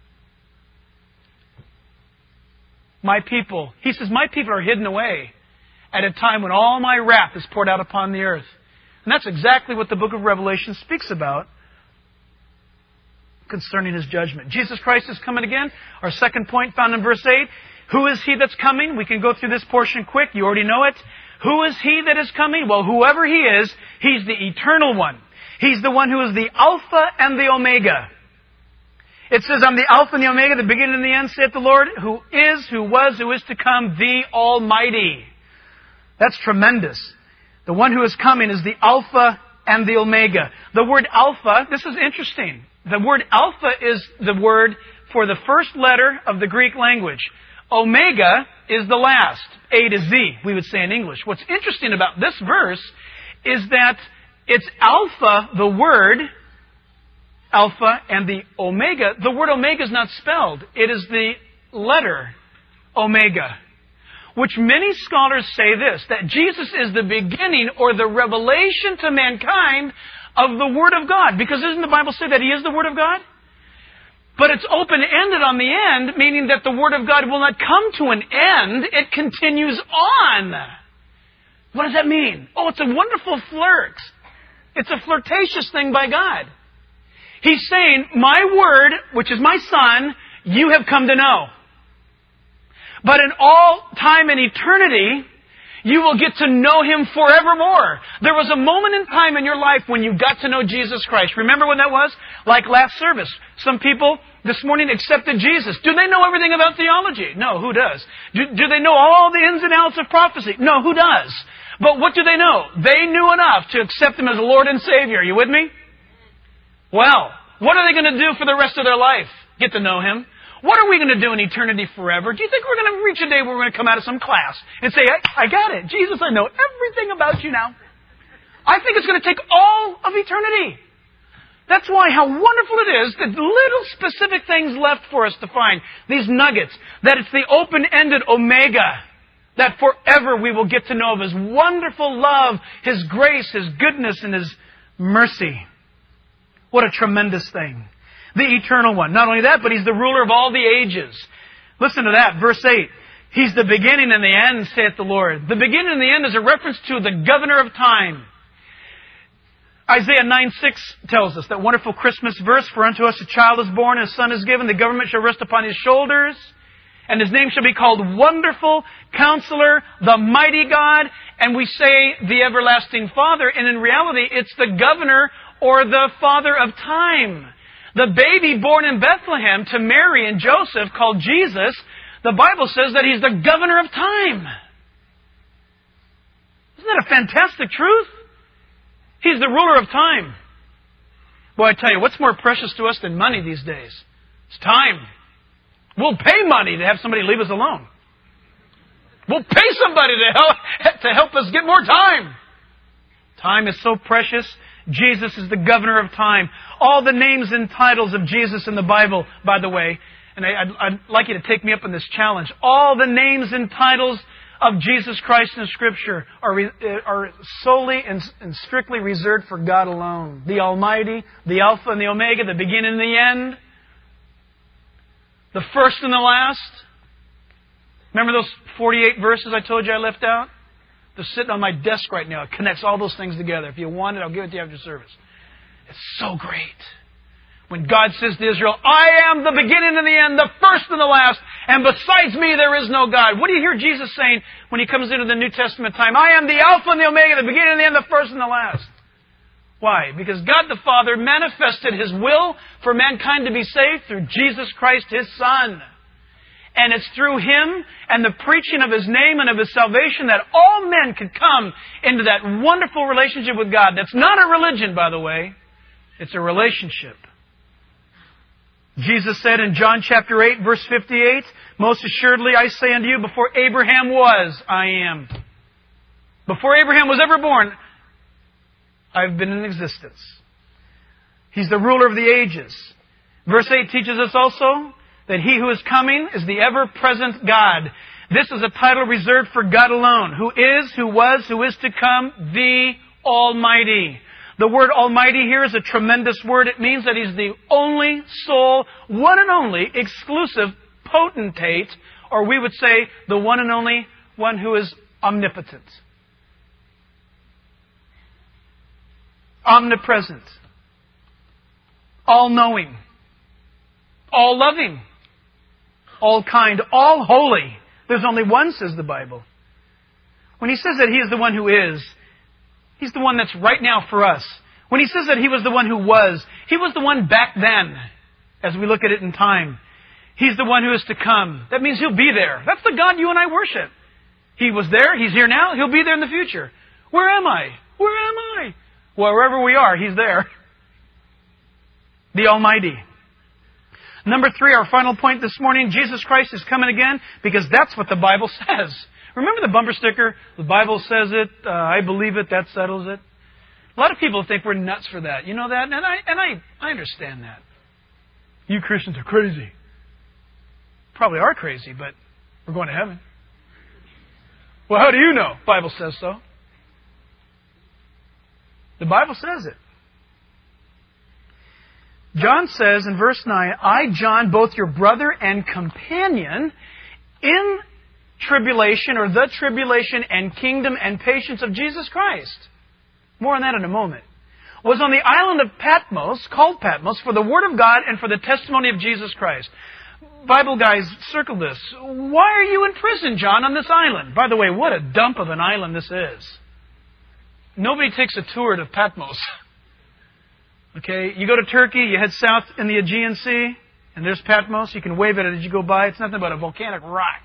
My people, He says, my people are hidden away at a time when all my wrath is poured out upon the earth. And that's exactly what the book of Revelation speaks about concerning His judgment. Jesus Christ is coming again. Our second point found in verse 8. Who is He that's coming? We can go through this portion quick. You already know it. Who is He that is coming? Well, whoever He is, He's the eternal one. He's the one who is the Alpha and the Omega. It says, I'm the Alpha and the Omega, the beginning and the end, saith the Lord, who is, who was, who is to come, the Almighty. That's tremendous. The one who is coming is the Alpha and the Omega. The word Alpha, this is interesting. The word Alpha is the word for the first letter of the Greek language. Omega is the last. A to Z, we would say in English. What's interesting about this verse is that it's Alpha, the word, Alpha, and the Omega. The word Omega is not spelled. It is the letter Omega. Which many scholars say this, that Jesus is the beginning or the revelation to mankind of the Word of God. Because doesn't the Bible say that He is the Word of God? But it's open-ended on the end, meaning that the Word of God will not come to an end. It continues on. What does that mean? Oh, it's a wonderful flirt. It's a flirtatious thing by God. He's saying, my Word, which is my Son, you have come to know. But in all time and eternity, you will get to know Him forevermore. There was a moment in time in your life when you got to know Jesus Christ. Remember when that was? Like last service. Some people this morning accepted Jesus. Do they know everything about theology? No, who does? Do they know all the ins and outs of prophecy? No, who does? But what do they know? They knew enough to accept Him as Lord and Savior. Are you with me? Well, what are they going to do for the rest of their life? Get to know Him. What are we going to do in eternity forever? Do you think we're going to reach a day where we're going to come out of some class and say, I got it. Jesus, I know everything about you now. I think it's going to take all of eternity. That's why how wonderful it is that little specific things left for us to find. These nuggets. That it's the open-ended omega. That forever we will get to know of His wonderful love, His grace, His goodness, and His mercy. What a tremendous thing. The eternal one. Not only that, but He's the ruler of all the ages. Listen to that. Verse 8. He's the beginning and the end, saith the Lord. The beginning and the end is a reference to the governor of time. Isaiah 9:6 tells us that wonderful Christmas verse, for unto us a child is born, a son is given, the government shall rest upon His shoulders, and His name shall be called Wonderful, Counselor, the Mighty God, and we say the Everlasting Father, and in reality it's the governor or the Father of time. The baby born in Bethlehem to Mary and Joseph called Jesus, the Bible says that He's the governor of time. Isn't that a fantastic truth? He's the ruler of time. Boy, I tell you, what's more precious to us than money these days? It's time. We'll pay money to have somebody leave us alone. We'll pay somebody to help us get more time. Time is so precious. Jesus is the governor of time. All the names and titles of Jesus in the Bible, by the way, and I'd like you to take me up on this challenge. All the names and titles of Jesus Christ in Scripture are solely and strictly reserved for God alone. The Almighty, the Alpha and the Omega, the beginning and the end, the first and the last. Remember those 48 verses I told you I left out? They're sitting on my desk right now. It connects all those things together. If you want it, I'll give it to you after service. It's so great. When God says to Israel, I am the beginning and the end, the first and the last, and besides me there is no God. What do you hear Jesus saying when He comes into the New Testament time? I am the Alpha and the Omega, the beginning and the end, the first and the last. Why? Because God the Father manifested His will for mankind to be saved through Jesus Christ, His Son. And it's through Him and the preaching of His name and of His salvation that all men could come into that wonderful relationship with God. That's not a religion, by the way. It's a relationship. Jesus said in John chapter 8, verse 58, most assuredly I say unto you, before Abraham was, I am. Before Abraham was ever born, I've been in existence. He's the ruler of the ages. Verse 8 teaches us also that He who is coming is the ever-present God. This is a title reserved for God alone, who is, who was, who is to come, the Almighty. The word Almighty here is a tremendous word. It means that He's the only sole, one and only, exclusive potentate, or we would say the one and only one who is omnipotent. Omnipresent. All-knowing. All-loving. All-kind. All-holy. There's only one, says the Bible. When He says that He is the one who is, He's the one that's right now for us. When He says that He was the one who was, He was the one back then, as we look at it in time. He's the one who is to come. That means He'll be there. That's the God you and I worship. He was there. He's here now. He'll be there in the future. Where am I? Where am I? Well, wherever we are, He's there. The Almighty. Number 3, our final point this morning, Jesus Christ is coming again because that's what the Bible says. Remember the bumper sticker? The Bible says it. I believe it. That settles it. A lot of people think we're nuts for that. You know that? And I understand that. You Christians are crazy. Probably are crazy, but we're going to heaven. Well, how do you know? The Bible says so. The Bible says it. John says in verse 9, I, John, both your brother and companion, in tribulation, or the tribulation and kingdom and patience of Jesus Christ. More on that in a moment. Was on the island of Patmos, called Patmos, for the Word of God and for the testimony of Jesus Christ. Bible guys, circle this. Why are you in prison, John, on this island? By the way, what a dump of an island this is. Nobody takes a tour to Patmos. Okay, you go to Turkey, you head south in the Aegean Sea, And there's Patmos. You can wave at it as you go by. It's nothing but a volcanic rock.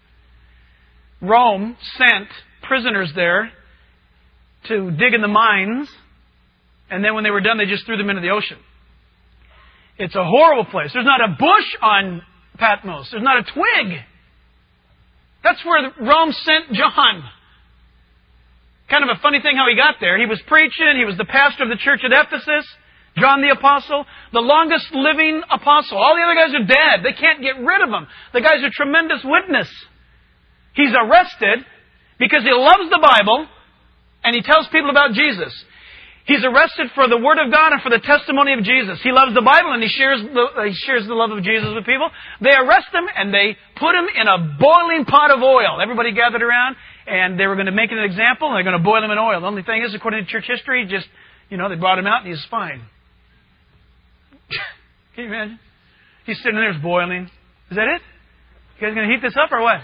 Rome sent prisoners there to dig in the mines, and then when they were done, they just threw them into the ocean. It's a horrible place. There's not a bush on Patmos. There's not a twig. That's where Rome sent John. Kind of a funny thing how he got there. He was preaching. He was the pastor of the church at Ephesus. John the Apostle, the longest living apostle. All the other guys are dead. They can't get rid of him. The guy's a tremendous witness. He's arrested because he loves the Bible and he tells people about Jesus. He's arrested for the Word of God and for the testimony of Jesus. He loves the Bible and he shares the love of Jesus with people. They arrest him and they put him in a boiling pot of oil. Everybody gathered around and they were going to make an example and they're going to boil him in oil. The only thing is, according to church history, they brought him out and he's fine. Can you imagine? He's sitting there, it's boiling. Is that it? You guys going to heat this up or what?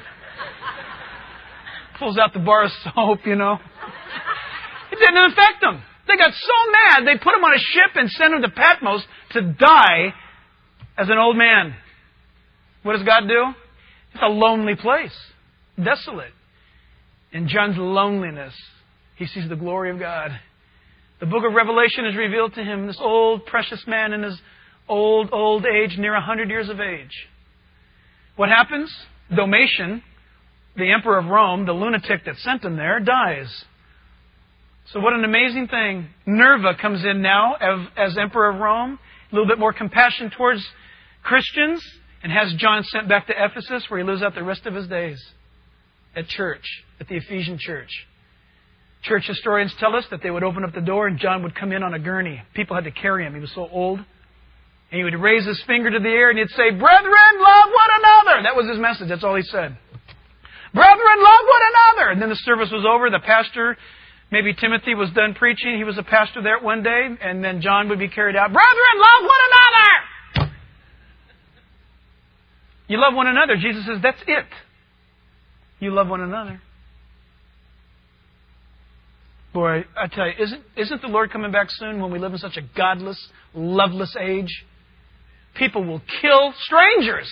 Pulls out the bar of soap, It didn't affect them. They got so mad, they put him on a ship and sent him to Patmos to die as an old man. What does God do? It's a lonely place. Desolate. In John's loneliness, he sees the glory of God. The book of Revelation is revealed to him, this old, precious man in his old age, near 100 years of age. What happens? Domitian, the emperor of Rome, the lunatic that sent him there, dies. So what an amazing thing. Nerva comes in now as emperor of Rome, a little bit more compassion towards Christians, and has John sent back to Ephesus, where he lives out the rest of his days at church, at the Ephesian church. Church historians tell us that they would open up the door and John would come in on a gurney. People had to carry him. He was so old. And he would raise his finger to the air and he'd say, "Brethren, love one another." That was his message. That's all he said. "Brethren, love one another." And then the service was over. The pastor, maybe Timothy, was done preaching. He was a pastor there one day. And then John would be carried out. "Brethren, love one another." You love one another. Jesus says, that's it. You love one another. Boy, I tell you, isn't the Lord coming back soon when we live in such a godless, loveless age? People will kill strangers.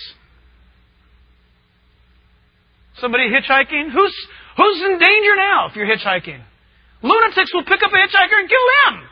Somebody hitchhiking? Who's in danger now if you're hitchhiking? Lunatics will pick up a hitchhiker and kill him.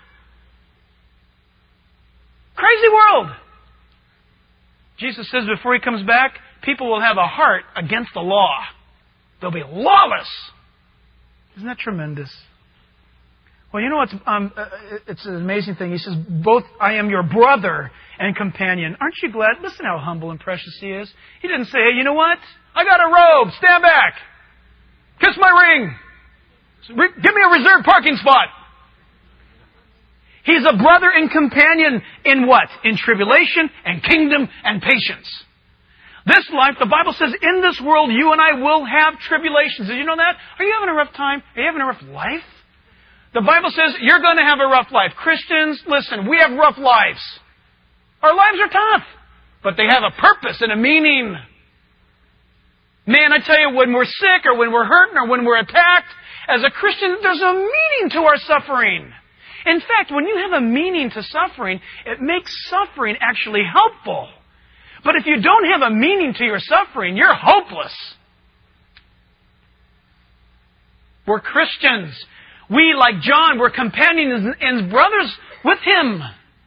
Crazy world. Jesus says before He comes back, people will have a heart against the law. They'll be lawless. Isn't that tremendous? Well, you know what's it's an amazing thing. He says, "Both I am your brother and companion." Aren't you glad? Listen how humble and precious He is. He didn't say, "Hey, you know what? I got a robe. Stand back. Kiss my ring. Give me a reserved parking spot." He's a brother and companion in what? In tribulation and kingdom and patience. This life, the Bible says, in this world, you and I will have tribulations. Did you know that? Are you having a rough time? Are you having a rough life? The Bible says you're going to have a rough life. Christians, listen, we have rough lives. Our lives are tough, but they have a purpose and a meaning. Man, I tell you, when we're sick or when we're hurting or when we're attacked, as a Christian, there's a meaning to our suffering. In fact, when you have a meaning to suffering, it makes suffering actually helpful. But if you don't have a meaning to your suffering, you're hopeless. We're Christians. We, like John, we're companions and brothers with Him.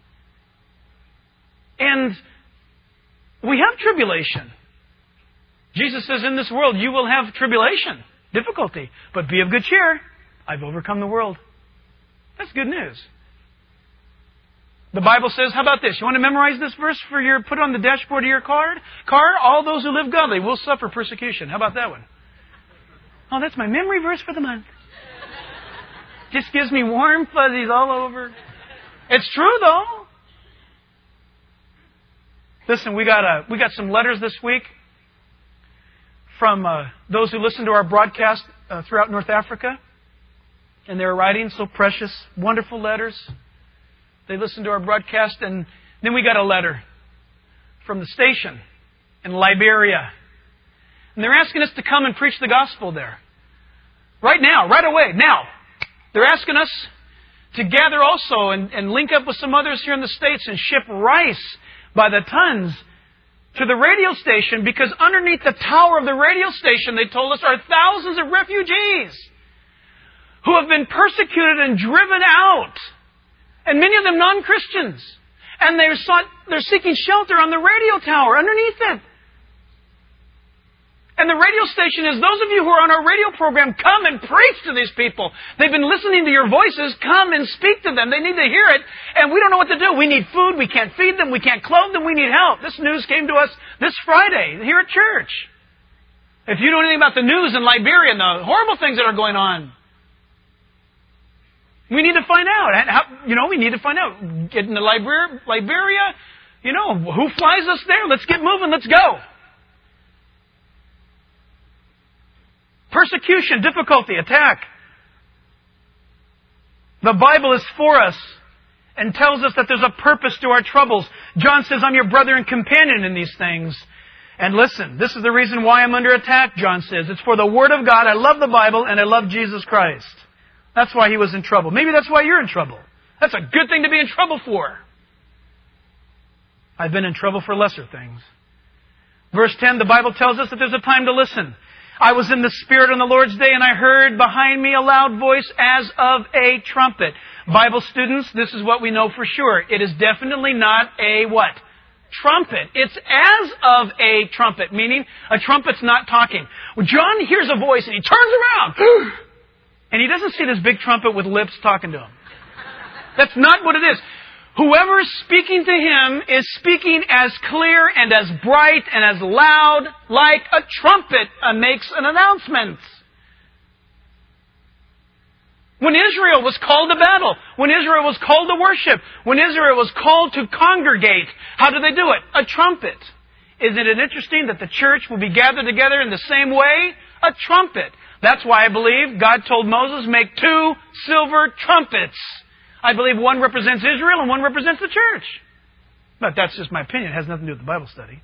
And we have tribulation. Jesus says, in this world you will have tribulation, difficulty. But be of good cheer. I've overcome the world. That's good news. The Bible says, how about this? You want to memorize this verse put it on the dashboard of your car? All those who live godly will suffer persecution. How about that one? Oh, that's my memory verse for the month. Just gives me warm fuzzies all over. It's true, though. Listen, we got some letters this week from those who listen to our broadcast throughout North Africa. And they're writing so precious, wonderful letters. They listened to our broadcast, and then we got a letter from the station in Liberia. And they're asking us to come and preach the gospel there. Right now, right away, now. They're asking us to gather also and link up with some others here in the States and ship rice by the tons to the radio station because underneath the tower of the radio station, they told us, are thousands of refugees who have been persecuted and driven out. And many of them non-Christians. And they're seeking shelter on the radio tower underneath it. And the radio station is, those of you who are on our radio program, come and preach to these people. They've been listening to your voices. Come and speak to them. They need to hear it. And we don't know what to do. We need food. We can't feed them. We can't clothe them. We need help. This news came to us this Friday here at church. If you know anything about the news in Liberia and the horrible things that are going on, we need to find out. We need to find out. Get into Liberia. Who flies us there? Let's get moving. Let's go. Persecution, difficulty, attack. The Bible is for us and tells us that there's a purpose to our troubles. John says, I'm your brother and companion in these things. And listen, this is the reason why I'm under attack, John says. It's for the Word of God. I love the Bible and I love Jesus Christ. That's why he was in trouble. Maybe that's why you're in trouble. That's a good thing to be in trouble for. I've been in trouble for lesser things. Verse 10, the Bible tells us that there's a time to listen. I was in the Spirit on the Lord's day, and I heard behind me a loud voice as of a trumpet. Bible students, this is what we know for sure. It is definitely not a what? Trumpet. It's as of a trumpet, meaning a trumpet's not talking. Well, John hears a voice, and he turns around. And he doesn't see this big trumpet with lips talking to him. That's not what it is. Whoever is speaking to him is speaking as clear and as bright and as loud like a trumpet makes an announcement. When Israel was called to battle, when Israel was called to worship, when Israel was called to congregate, how did they do it? A trumpet. Isn't it interesting that the church will be gathered together in the same way? A trumpet. That's why I believe God told Moses, make 2 silver trumpets. I believe one represents Israel and one represents the church. But that's just my opinion. It has nothing to do with the Bible study.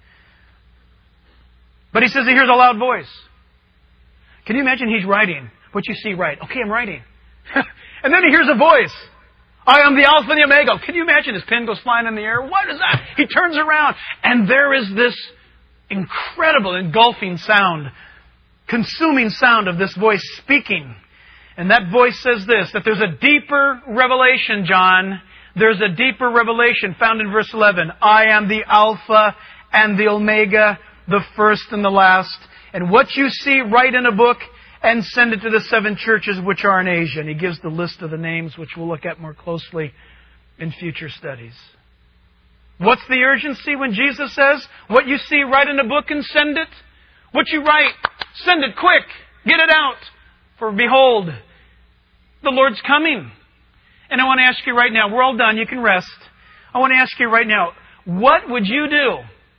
But he says he hears a loud voice. Can you imagine he's writing what you see right? Okay, I'm writing. And then he hears a voice. I am the Alpha and the Omega. Can you imagine his pen goes flying in the air? What is that? He turns around and there is this incredible engulfing sound, consuming sound of this voice speaking. And that voice says this, that there's a deeper revelation, John. There's a deeper revelation found in verse 11. I am the Alpha and the Omega, the first and the last. And what you see, write in a book and send it to the 7 churches which are in Asia. And he gives the list of the names, which we'll look at more closely in future studies. What's the urgency when Jesus says, what you see, write in a book and send it? What you write, send it quick. Get it out. For behold, the Lord's coming. And I want to ask you right now, we're all done, you can rest. I want to ask you right now, what would you do?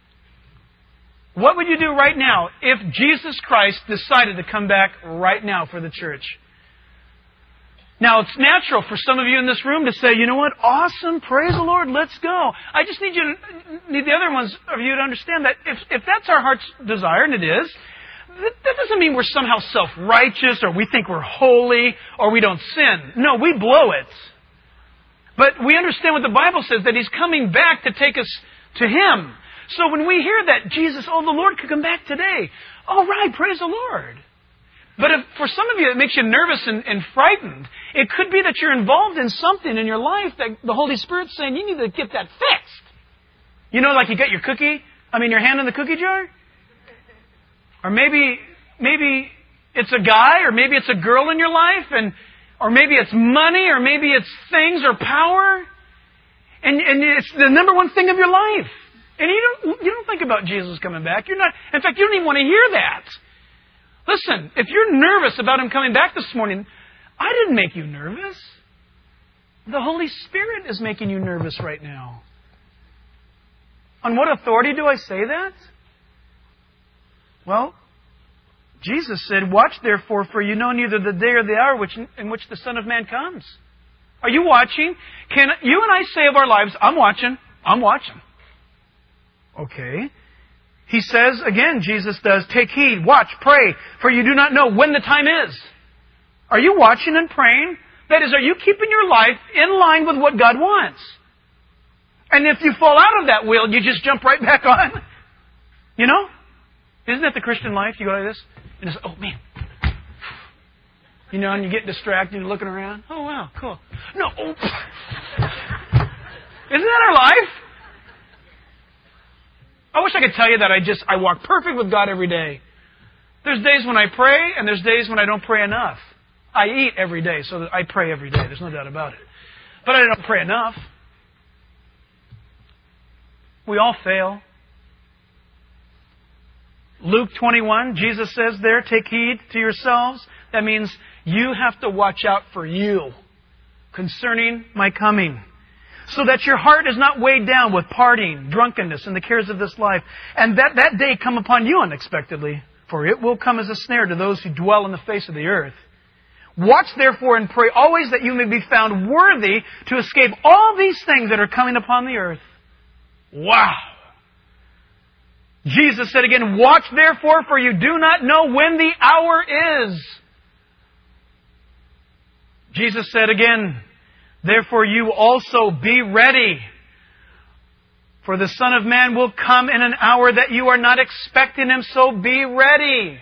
What would you do right now if Jesus Christ decided to come back right now for the church? Now, it's natural for some of you in this room to say, you know what, awesome, praise the Lord, let's go. I just need the other ones of you to understand that if that's our heart's desire, and it is, that doesn't mean we're somehow self-righteous or we think we're holy or we don't sin. No, we blow it. But we understand what the Bible says, that He's coming back to take us to Him. So when we hear that Jesus, the Lord could come back today. All right, praise the Lord. But if for some of you it makes you nervous and frightened, it could be that you're involved in something in your life that the Holy Spirit's saying you need to get that fixed. You know, like you got your hand in the cookie jar? Or maybe it's a guy, or maybe it's a girl in your life, or maybe it's money, or maybe it's things or power. And it's the number one thing of your life. And you don't think about Jesus coming back. In fact, you don't even want to hear that. Listen, if you're nervous about Him coming back this morning, I didn't make you nervous. The Holy Spirit is making you nervous right now. On what authority do I say that? Well, Jesus said, watch therefore, for you know neither the day or the hour in which the Son of Man comes. Are you watching? Can you and I say of our lives, I'm watching. Okay. He says, again, Jesus does, take heed, watch, pray, for you do not know when the time is. Are you watching and praying? That is, are you keeping your life in line with what God wants? And if you fall out of that will, you just jump right back on. You know? Isn't that the Christian life? You go like this, and it's, oh man. You know, and you get distracted, you're looking around. Oh wow, cool. No, oh. Isn't that our life? I wish I could tell you that I walk perfect with God every day. There's days when I pray, and there's days when I don't pray enough. I eat every day, so I pray every day. There's no doubt about it. But I don't pray enough. We all fail. Luke 21, Jesus says there, take heed to yourselves. That means you have to watch out for you concerning my coming, so that your heart is not weighed down with partying, drunkenness, and the cares of this life, and that day come upon you unexpectedly, for it will come as a snare to those who dwell on the face of the earth. Watch therefore and pray always that you may be found worthy to escape all these things that are coming upon the earth. Wow! Jesus said again, watch therefore, for you do not know when the hour is. Jesus said again, therefore you also be ready, for the Son of Man will come in an hour that you are not expecting Him, so be ready.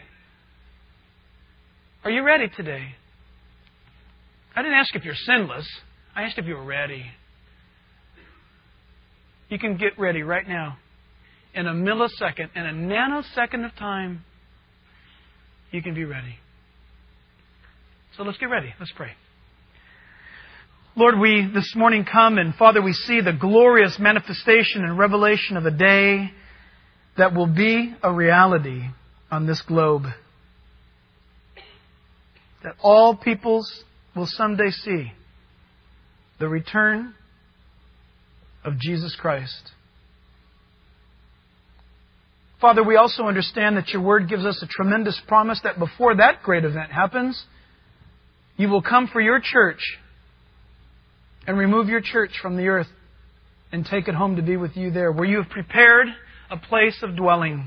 Are you ready today? I didn't ask if you're sinless. I asked if you were ready. You can get ready right now. In a millisecond, in a nanosecond of time, you can be ready. So let's get ready. Let's pray. Lord, we this morning come and Father, we see the glorious manifestation and revelation of a day that will be a reality on this globe. That all peoples will someday see the return of Jesus Christ. Father, we also understand that your Word gives us a tremendous promise that before that great event happens, you will come for your church and remove your church from the earth and take it home to be with you there, where you have prepared a place of dwelling,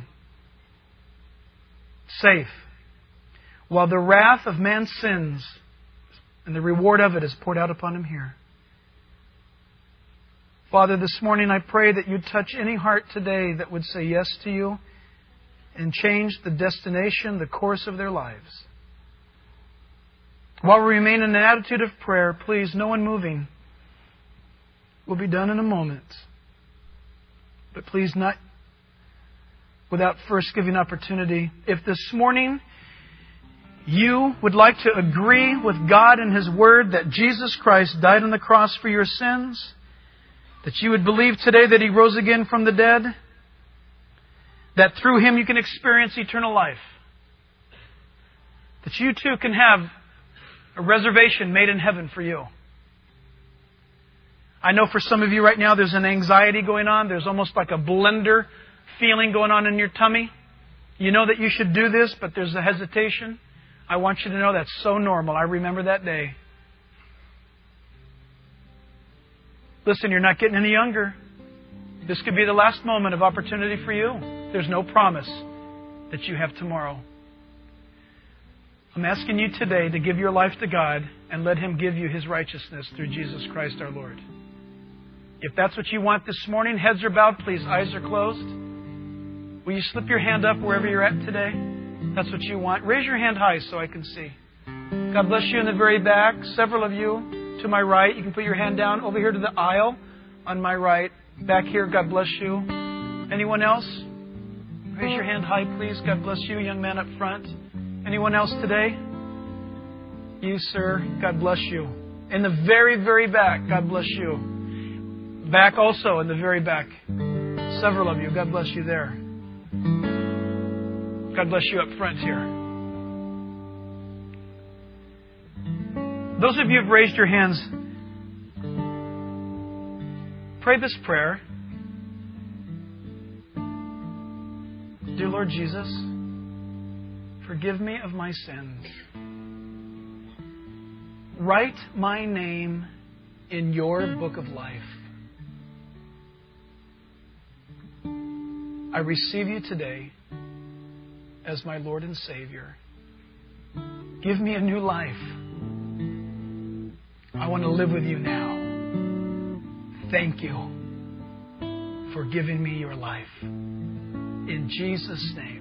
safe, while the wrath of man's sins and the reward of it is poured out upon him here. Father, this morning I pray that you'd touch any heart today that would say yes to you and change the destination, the course of their lives. While we remain in an attitude of prayer, please, no one moving. Will be done in a moment. But please not without first giving opportunity. If this morning you would like to agree with God and His Word that Jesus Christ died on the cross for your sins, that you would believe today that He rose again from the dead, that through Him you can experience eternal life, that you too can have a reservation made in heaven for you. I know for some of you right now there's an anxiety going on. There's almost like a blender feeling going on in your tummy. You know that you should do this, but there's a hesitation. I want you to know that's so normal. I remember that day. Listen, you're not getting any younger. This could be the last moment of opportunity for you. There's no promise that you have tomorrow. I'm asking you today to give your life to God and let Him give you His righteousness through Jesus Christ our Lord. If that's what you want this morning, heads are bowed, please. Eyes are closed. Will you slip your hand up wherever you're at today? That's what you want. Raise your hand high so I can see. God bless you in the very back. Several of you to my right. You can put your hand down over here to the aisle on my right. Back here, God bless you. Anyone else? Raise your hand high, please. God bless you, young man up front. Anyone else today? You, sir. God bless you. In the very, very back, God bless you. Back also, in the very back. Several of you. God bless you there. God bless you up front here. Those of you who have raised your hands, pray this prayer. Dear Lord Jesus, forgive me of my sins. Write my name in your book of life. I receive you today as my Lord and Savior. Give me a new life. I want to live with you now. Thank you for giving me your life. In Jesus' name.